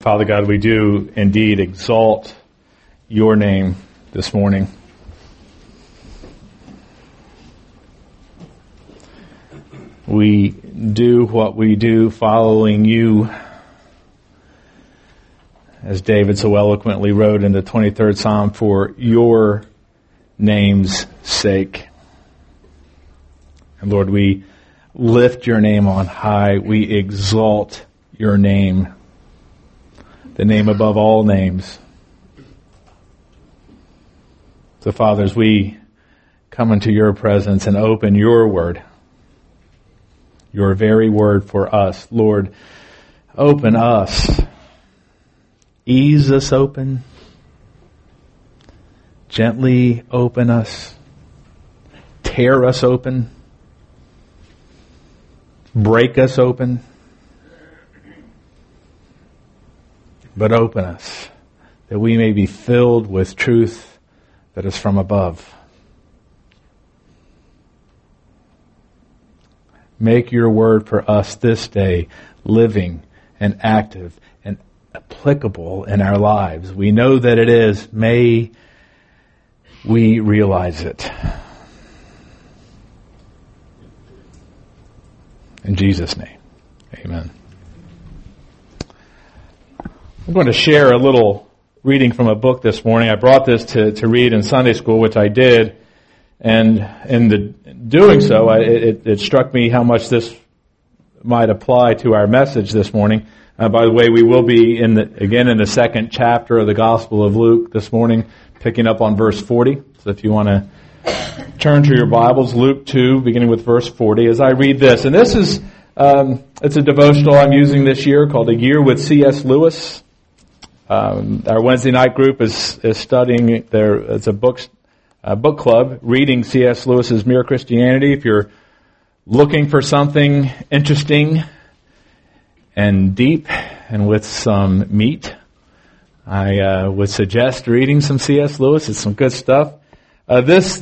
Father God, we do indeed exalt your name this morning. We do what we do following you, as David so eloquently wrote in the 23rd Psalm, for your name's sake. And Lord, we lift your name on high. We exalt your name, the name above all names. So, Father, as we come into your presence and open your word, your very word for us, Lord, open us. Ease us open. Gently open us. Tear us open. Break us open. But open us, that we may be filled with truth that is from above. Make your word for us this day living and active and applicable in our lives. We know that it is. May we realize it. In Jesus' name, amen. I'm going to share a little reading from a book this morning. I brought this to read in Sunday school, which I did. And in doing so, it struck me how much this might apply to our message this morning. By the way, we will be in the second chapter of the Gospel of Luke this morning, picking up on verse 40. So if you want to turn to your Bibles, Luke 2, beginning with verse 40, as I read this. And this is, it's a devotional I'm using this year called A Year with C.S. Lewis. Our Wednesday night group is studying it's a book club reading C.S. Lewis's Mere Christianity. If you're looking for something interesting and deep and with some meat, I would suggest reading some C.S. Lewis. It's some good stuff. These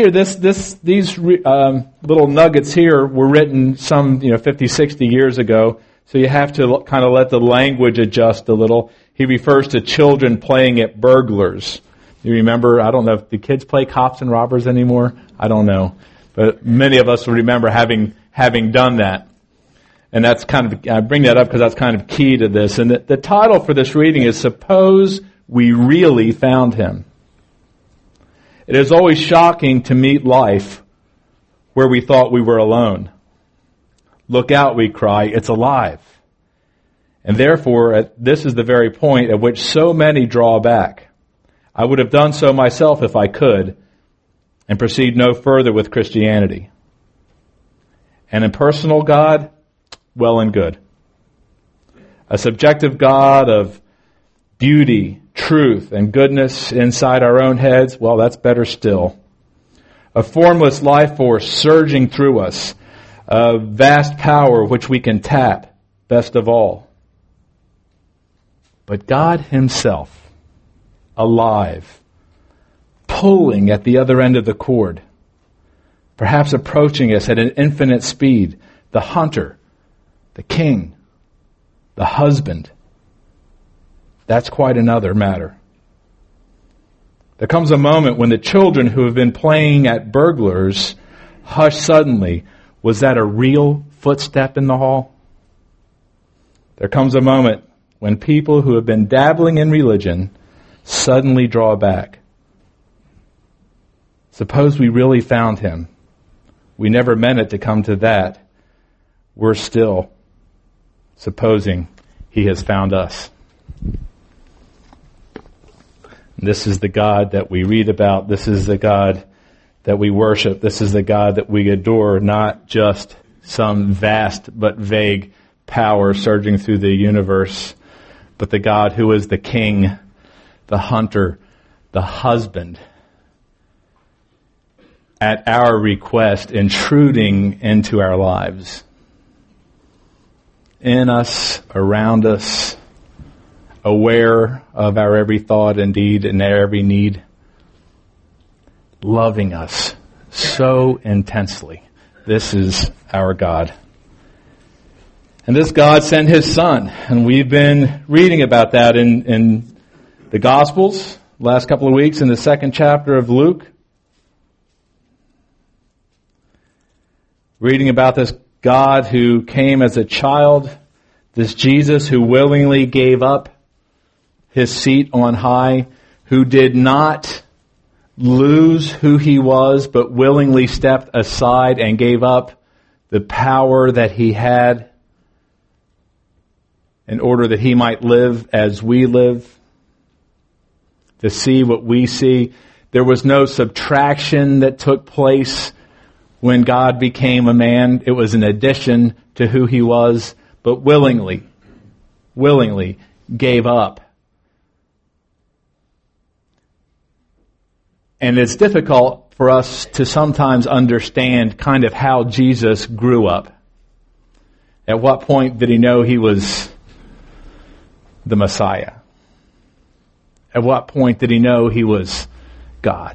little nuggets here were written some 50, 60 years ago. So you have to kind of let the language adjust a little. He refers to children playing at burglars. You remember, I don't know, do kids play cops and robbers anymore? I don't know. But many of us will remember having done that. And that's I bring that up because that's kind of key to this. And the title for this reading is Suppose We Really Found Him. It is always shocking to meet life where we thought we were alone. Look out, we cry, it's alive. And therefore, this is the very point at which so many draw back. I would have done so myself if I could, and proceed no further with Christianity. An impersonal God, well and good. A subjective God of beauty, truth, and goodness inside our own heads, well, that's better still. A formless life force surging through us, a vast power which we can tap, best of all. But God Himself, alive, pulling at the other end of the cord, perhaps approaching us at an infinite speed, the hunter, the king, the husband. That's quite another matter. There comes a moment when the children who have been playing at burglars hush suddenly. Was that a real footstep in the hall? There comes a moment when people who have been dabbling in religion suddenly draw back. Suppose we really found Him. We never meant it to come to that. We're still supposing He has found us. This is the God that we read about. This is the God that we worship. This is the God that we adore, not just some vast but vague power surging through the universe, but the God who is the King, the hunter, the husband, at our request, intruding into our lives, in us, around us, aware of our every thought and deed and our every need, loving us so intensely. This is our God. And this God sent His Son. And we've been reading about that in the Gospels last couple of weeks in the 2nd chapter of Luke. Reading about this God who came as a child, this Jesus who willingly gave up His seat on high, who did not lose who He was, but willingly stepped aside and gave up the power that He had in order that He might live as we live, to see what we see. There was no subtraction that took place when God became a man. It was an addition to who He was, but willingly gave up. And it's difficult for us to sometimes understand kind of how Jesus grew up. At what point did He know He was the Messiah? At what point did He know He was God?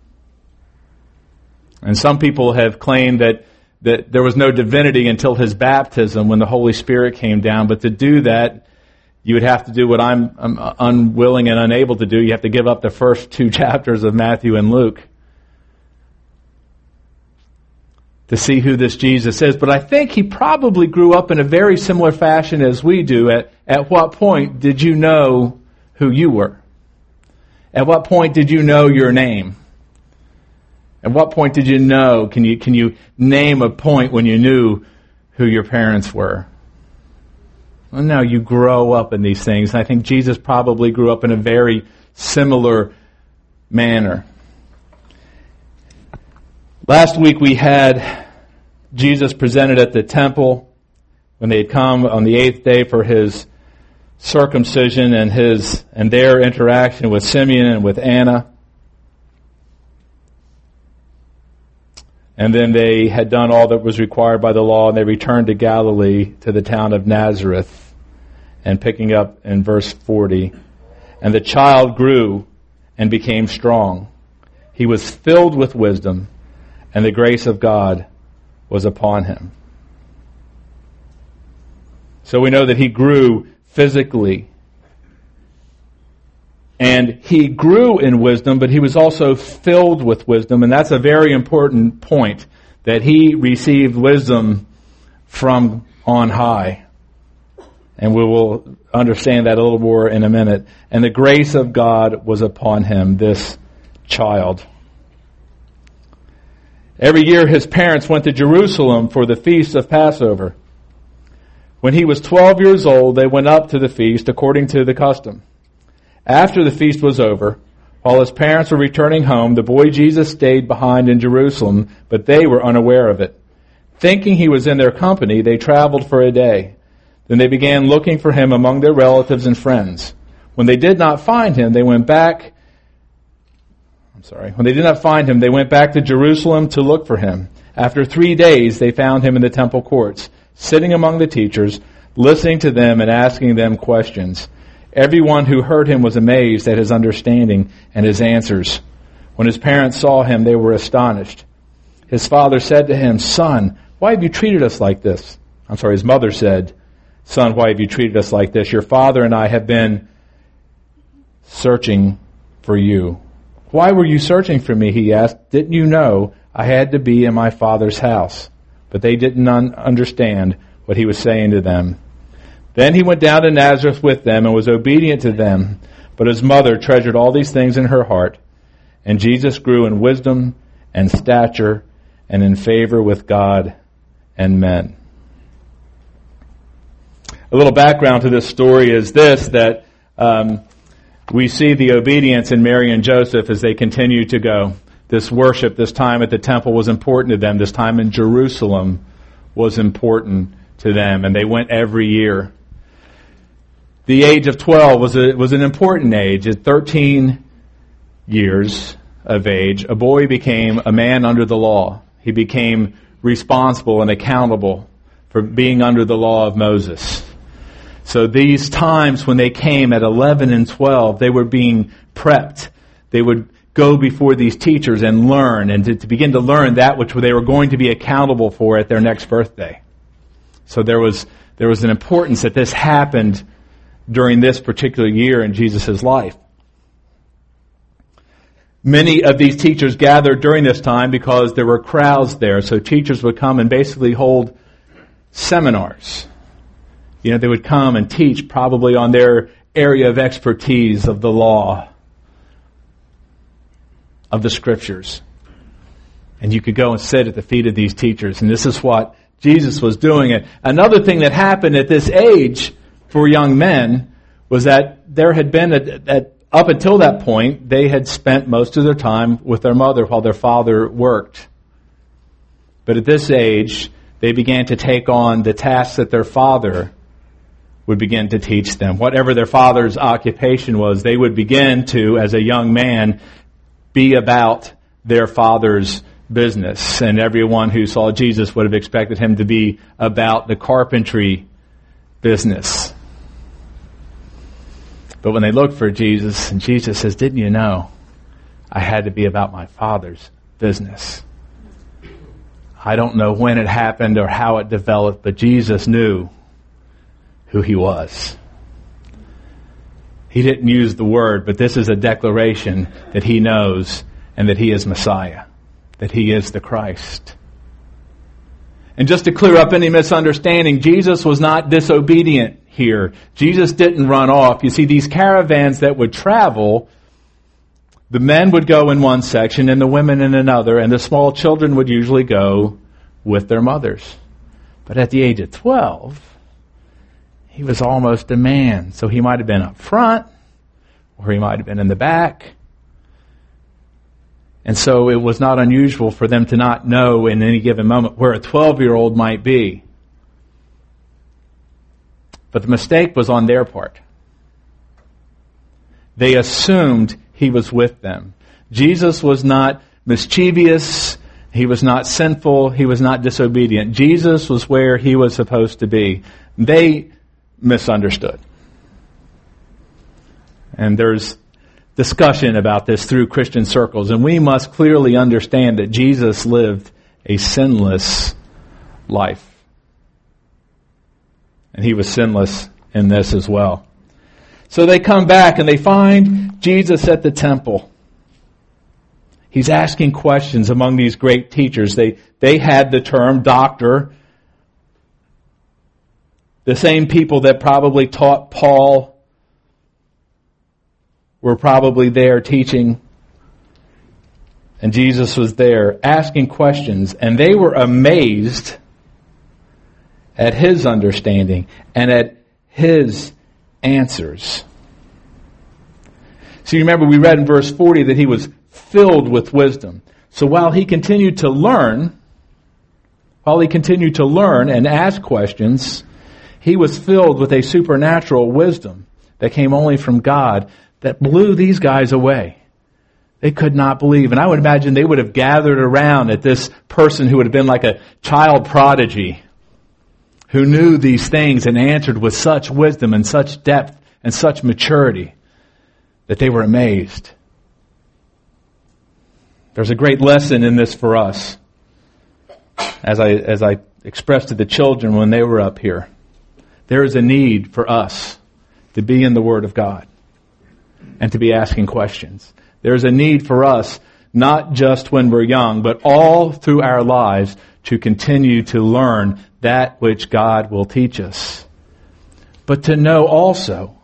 And some people have claimed that there was no divinity until His baptism when the Holy Spirit came down. But to do that, you would have to do what I'm unwilling and unable to do. You have to give up the first 2 chapters of Matthew and Luke to see who this Jesus is. But I think He probably grew up in a very similar fashion as we do. At what point did you know who you were? At what point did you know your name? At what point did you know? Can you name a point when you knew who your parents were? Well, no, you grow up in these things. And I think Jesus probably grew up in a very similar manner. Last week we had Jesus presented at the temple when they had come on the 8th day for His circumcision and their interaction with Simeon and with Anna. And then they had done all that was required by the law, and they returned to Galilee, to the town of Nazareth. And picking up in verse 40, and the child grew and became strong. He was filled with wisdom, and the grace of God was upon him. So we know that he grew physically. And he grew in wisdom, but he was also filled with wisdom. And that's a very important point, that he received wisdom from on high. And we will understand that a little more in a minute. And the grace of God was upon him, this child. Every year his parents went to Jerusalem for the feast of Passover. When he was 12 years old, they went up to the feast according to the custom. After the feast was over, while his parents were returning home, the boy Jesus stayed behind in Jerusalem, but they were unaware of it. Thinking he was in their company, they traveled for a day. Then they began looking for him among their relatives and friends. When they did not find him, they went back to Jerusalem to look for him. After 3 days, they found him in the temple courts, sitting among the teachers, listening to them and asking them questions. Everyone who heard him was amazed at his understanding and his answers. When his parents saw him, they were astonished. His father said to him, "Son, why have you treated us like this?" His mother said, "Son, why have you treated us like this? Your father and I have been searching for you." "Why were you searching for me?" he asked. "Didn't you know I had to be in my father's house?" But they didn't understand what he was saying to them. Then he went down to Nazareth with them and was obedient to them. But his mother treasured all these things in her heart. And Jesus grew in wisdom and stature and in favor with God and men. A little background to this story is this, that we see the obedience in Mary and Joseph as they continue to go. This worship, this time at the temple was important to them. This time in Jerusalem was important to them, and they went every year. The age of 12 was an important age. At 13 years of age, a boy became a man under the law. He became responsible and accountable for being under the law of Moses. So these times when they came at 11 and 12, they were being prepped. They would go before these teachers and learn, and to begin to learn that which they were going to be accountable for at their next birthday. So there was There was an importance that this happened during this particular year in Jesus' life. Many of these teachers gathered during this time because there were crowds there. So teachers would come and basically hold seminars. They would come and teach probably on their area of expertise of the law, of the Scriptures. And you could go and sit at the feet of these teachers. And this is what Jesus was doing. And another thing that happened at this age for young men was that there had been, up until that point, they had spent most of their time with their mother while their father worked. But at this age, they began to take on the tasks that their father would begin to teach them. Whatever their father's occupation was, they would begin to, as a young man, be about their father's business. And everyone who saw Jesus would have expected him to be about the carpentry business. But when they looked for Jesus, and Jesus says, "Didn't you know I had to be about my Father's business?" I don't know when it happened or how it developed, but Jesus knew who he was. He didn't use the word, but this is a declaration that he knows and that he is Messiah, that he is the Christ. And just to clear up any misunderstanding, Jesus was not disobedient here. Jesus didn't run off. You see, these caravans that would travel, the men would go in one section and the women in another, and the small children would usually go with their mothers. But at the age of 12, he was almost a man. So he might have been up front, or he might have been in the back. And so it was not unusual for them to not know in any given moment where a 12-year-old might be. But the mistake was on their part. They assumed he was with them. Jesus was not mischievous. He was not sinful. He was not disobedient. Jesus was where he was supposed to be. They misunderstood. And there's discussion about this through Christian circles, and we must clearly understand that Jesus lived a sinless life. And he was sinless in this as well. So they come back and they find Jesus at the temple. He's asking questions among these great teachers. They had the term doctor. The same people that probably taught Paul were probably there teaching. And Jesus was there asking questions. And they were amazed at his understanding and at his answers. So you remember we read in verse 40 that he was filled with wisdom. So while he continued to learn and ask questions, he was filled with a supernatural wisdom that came only from God that blew these guys away. They could not believe. And I would imagine they would have gathered around at this person who would have been like a child prodigy, who knew these things and answered with such wisdom and such depth and such maturity that they were amazed. There's a great lesson in this for us, as I expressed to the children when they were up here. There is a need for us to be in the Word of God and to be asking questions. There's a need for us, not just when we're young, but all through our lives, to continue to learn that which God will teach us. But to know also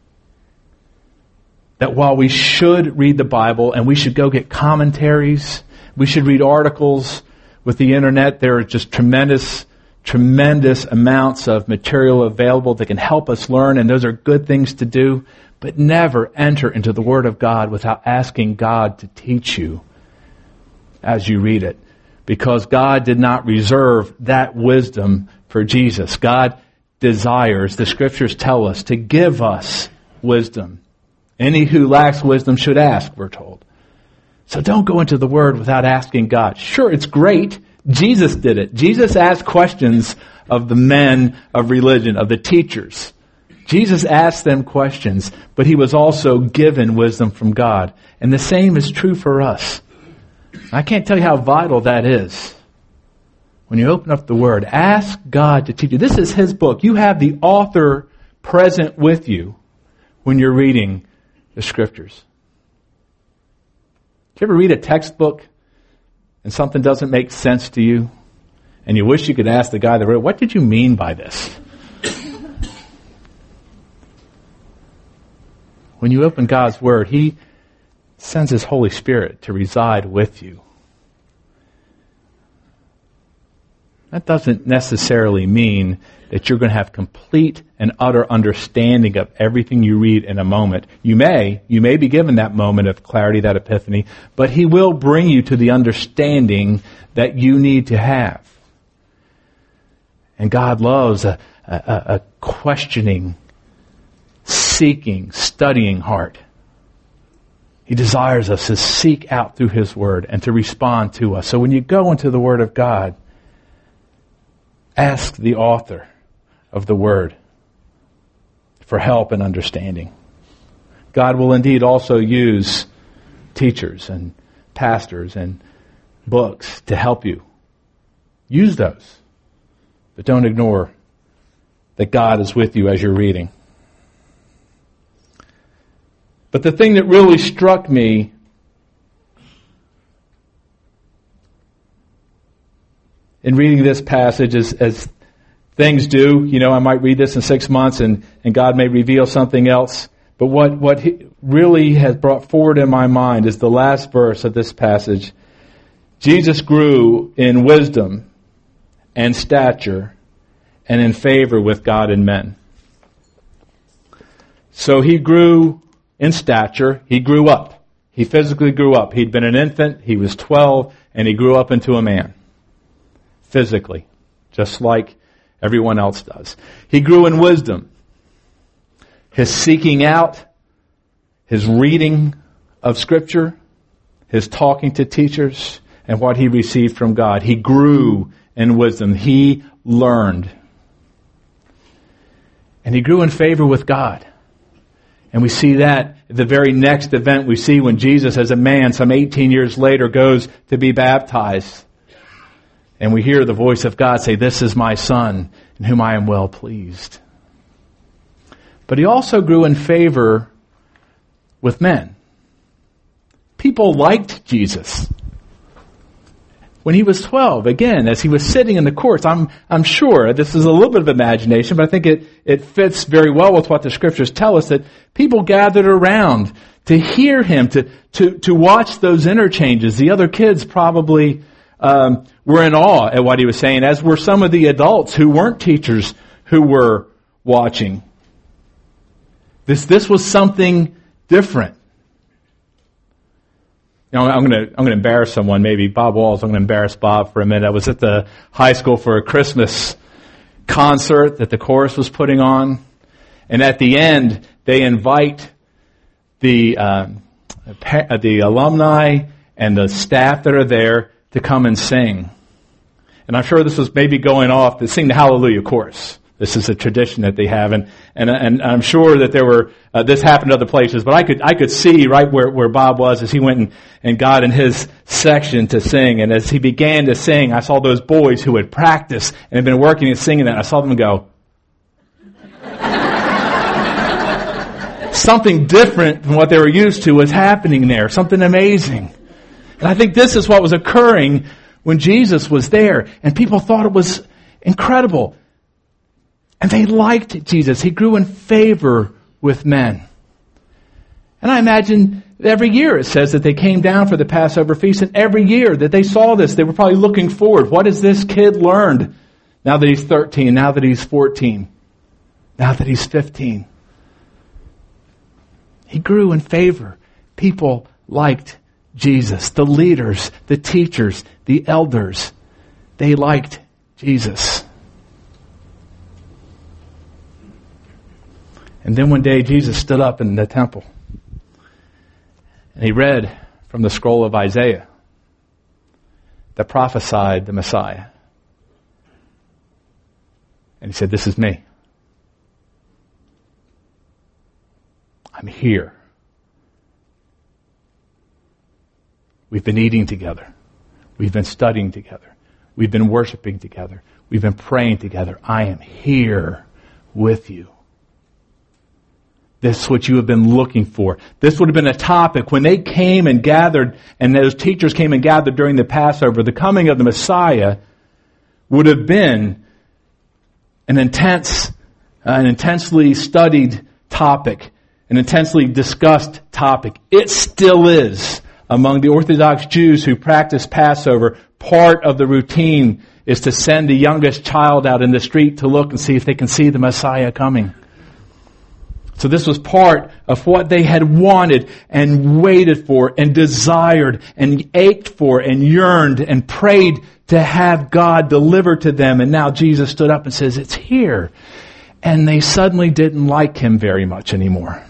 that while we should read the Bible and we should go get commentaries, we should read articles with the internet, there are just tremendous amounts of material available that can help us learn, and those are good things to do. But never enter into the Word of God without asking God to teach you as you read it. Because God did not reserve that wisdom for Jesus. God desires, the Scriptures tell us, to give us wisdom. Any who lacks wisdom should ask, we're told. So don't go into the Word without asking God. Sure, it's great. Jesus did it. Jesus asked questions of the men of religion, of the teachers. Jesus asked them questions, but he was also given wisdom from God. And the same is true for us. I can't tell you how vital that is. when you open up the Word, ask God to teach you. This is His book. You have the author present with you when you're reading the Scriptures. Do you ever read a textbook and something doesn't make sense to you? And you wish you could ask the guy that wrote, what did you mean by this? When you open God's Word, He sends His Holy Spirit to reside with you. That doesn't necessarily mean that you're going to have complete and utter understanding of everything you read in a moment. You may be given that moment of clarity, that epiphany, but He will bring you to the understanding that you need to have. And God loves a questioning, seeking, studying heart. He desires us to seek out through His Word and to respond to us. So when you go into the Word of God, ask the author of the Word for help and understanding. God will indeed also use teachers and pastors and books to help you. Use those. But don't ignore that God is with you as you're reading. But the thing that really struck me in reading this passage is, as things do, I might read this in 6 months and God may reveal something else. But what He really has brought forward in my mind is the last verse of this passage. Jesus grew in wisdom and stature and in favor with God and men. So He grew in stature. He grew up. He physically grew up. He'd been an infant. He was 12 and he grew up into a man. Physically. Just like everyone else does. He grew in wisdom. His seeking out, his reading of Scripture, his talking to teachers, and what he received from God. He grew in wisdom. He learned. And he grew in favor with God. And we see that at the very next event we see when Jesus, as a man, some 18 years later, goes to be baptized. And we hear the voice of God say, "This is my Son, in whom I am well pleased." But he also grew in favor with men. People liked Jesus. When he was 12, again, as he was sitting in the courts, I'm sure, this is a little bit of imagination, but I think it fits very well with what the Scriptures tell us, that people gathered around to hear him, to watch those interchanges. The other kids probably were in awe at what he was saying, as were some of the adults who weren't teachers who were watching. This was something different. I'm going to embarrass someone, maybe Bob Walls. I'm going to embarrass Bob for a minute. I was at the high school for a Christmas concert that the chorus was putting on, and at the end they invite the alumni and the staff that are there to come and sing. And I'm sure this was maybe going off to sing the Hallelujah chorus. This is a tradition that they have, and I'm sure that there were this happened to other places. But I could see right where Bob was as he went and got in his section to sing. And as he began to sing, I saw those boys who had practiced and had been working and singing that. I saw them go. Something different than what they were used to was happening there. Something amazing. And I think this is what was occurring when Jesus was there, and people thought it was incredible. And they liked Jesus. He grew in favor with men. And I imagine every year it says that they came down for the Passover feast, and every year that they saw this, they were probably looking forward. What has this kid learned now that he's 13, now that he's 14, now that he's 15? He grew in favor. People liked Jesus. The leaders, the teachers, the elders, they liked Jesus. And then one day Jesus stood up in the temple and he read from the scroll of Isaiah that prophesied the Messiah. And he said, "This is me. I'm here. We've been eating together. We've been studying together. We've been worshiping together. We've been praying together. I am here with you. This is what you have been looking for. This would have been a topic when they came and gathered, and those teachers came and gathered during the Passover. The coming of the Messiah would have been an intensely studied topic, an intensely discussed topic. It still is among the Orthodox Jews who practice Passover. Part of the routine is to send the youngest child out in the street to look and see if they can see the Messiah coming. So this was part of what they had wanted and waited for and desired and ached for and yearned and prayed to have God deliver to them. And now Jesus stood up and says, it's here. And they suddenly didn't like him very much anymore.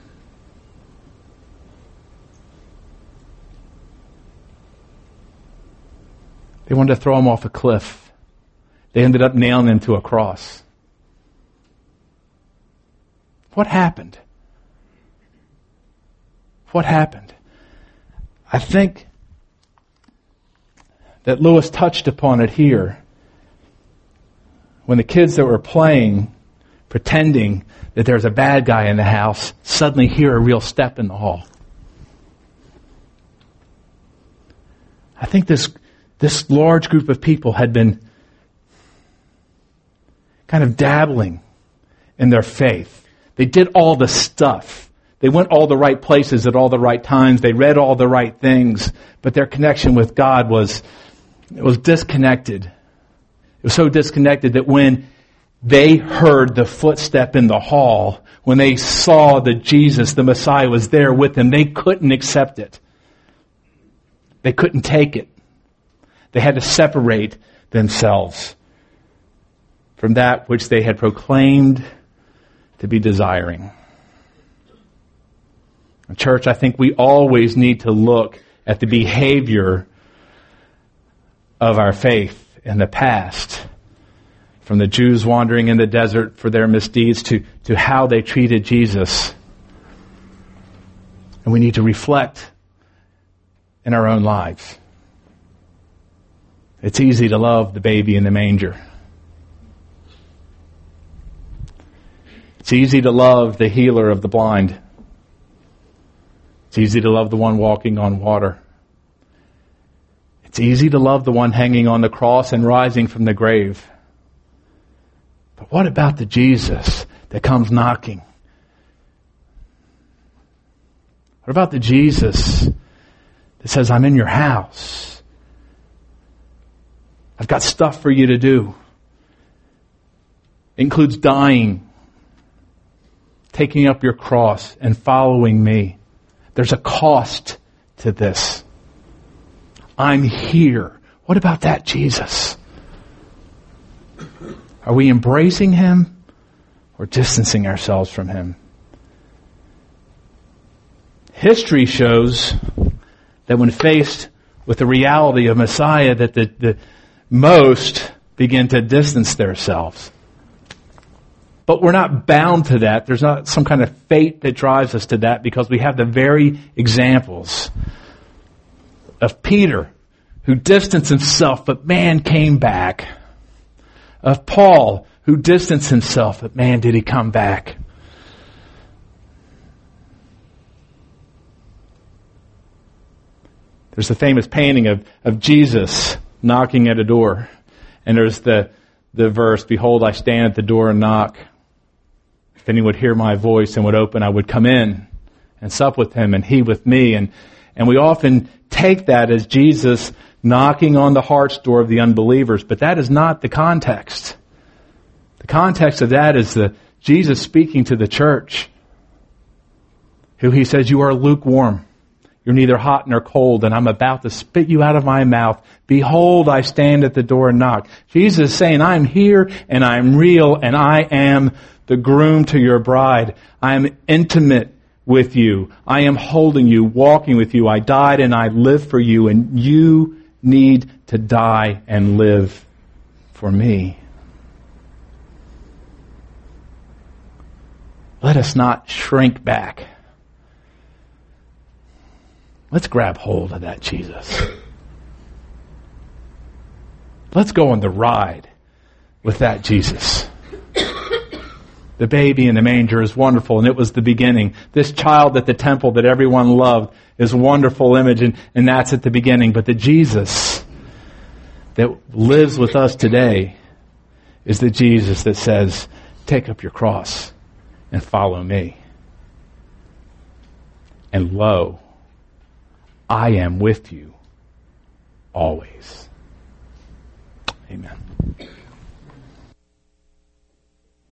They wanted to throw him off a cliff. They ended up nailing him to a cross. What happened? What happened? I think that Lewis touched upon it here. When the kids that were playing, pretending that there's a bad guy in the house, suddenly hear a real step in the hall. I think this large group of people had been kind of dabbling in their faith. They did all the stuff. They went all the right places at all the right times. They read all the right things. But their connection with God was disconnected. It was so disconnected that when they heard the footstep in the hall, when they saw that Jesus, the Messiah, was there with them, they couldn't accept it. They couldn't take it. They had to separate themselves from that which they had proclaimed to be desiring. Church, I think we always need to look at the behavior of our faith in the past, from the Jews wandering in the desert for their misdeeds to how they treated Jesus. And we need to reflect in our own lives. It's easy to love the baby in the manger. It's easy to love the healer of the blind. It's easy to love the one walking on water. It's easy to love the one hanging on the cross and rising from the grave. But what about the Jesus that comes knocking? What about the Jesus that says, I'm in your house. I've got stuff for you to do. It includes dying, taking up your cross and following me. There's a cost to this. I'm here. What about that Jesus? Are we embracing him or distancing ourselves from him? History shows that when faced with the reality of Messiah, that the most begin to distance themselves. But we're not bound to that. There's not some kind of fate that drives us to that, because we have the very examples of Peter, who distanced himself, but man came back. Of Paul, who distanced himself, but man did he come back. There's the famous painting of Jesus knocking at a door. And there's the verse, behold, I stand at the door and knock. If anyone would hear my voice and would open, I would come in and sup with him and he with me. And we often take that as Jesus knocking on the heart's door of the unbelievers, but that is not the context. The context of that is Jesus speaking to the church, who he says, you are lukewarm. You're neither hot nor cold, and I'm about to spit you out of my mouth. Behold, I stand at the door and knock. Jesus is saying, I'm here and I'm real and I am the groom to your bride. I am intimate with you. I am holding you, walking with you. I died and I live for you, and you need to die and live for me. Let us not shrink back. Let's grab hold of that Jesus. Let's go on the ride with that Jesus. The baby in the manger is wonderful, and it was the beginning. This child at the temple that everyone loved is a wonderful image, and that's at the beginning. But the Jesus that lives with us today is the Jesus that says, take up your cross and follow me. And lo, I am with you always. Amen.